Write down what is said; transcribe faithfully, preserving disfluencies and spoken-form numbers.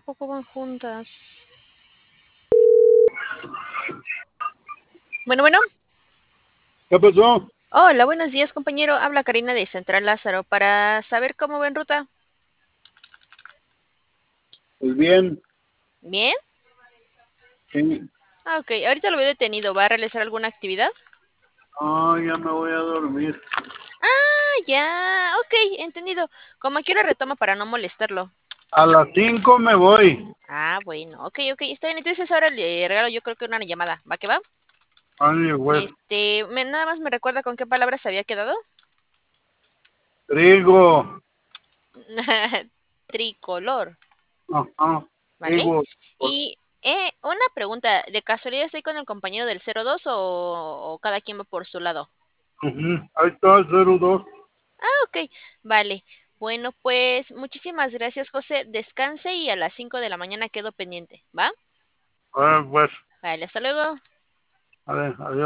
poco van juntas? Bueno, bueno. ¿Qué pasó? Hola, buenos días, compañero. Habla Karina de Central Lázaro para saber cómo va en ruta. Pues bien, ¿Bien? sí. Ah, ok. Ahorita lo veo detenido. ¿Va a realizar alguna actividad? Ah, ya me voy a dormir. Ah, ya. Ok, entendido. Como quiero retoma para no molestarlo. A las cinco me voy. Ah, bueno. Ok, ok. Está bien. Entonces ahora le regalo yo creo que una llamada. ¿Va que va? Ay, güey. Este, me, nada más me recuerda con qué palabras se había quedado. Trigo. Tricolor, Ajá. ¿vale? Trigo. Y eh, una pregunta, ¿de casualidad estoy con el compañero del cero dos o, o cada quien va por su lado? Ujú. Ahí está el cero dos. Ah, ok, vale. Bueno, pues muchísimas gracias, José. Descanse y a las cinco de la mañana quedo pendiente, ¿va? A ver, pues. Vale, hasta luego. A ver, adiós.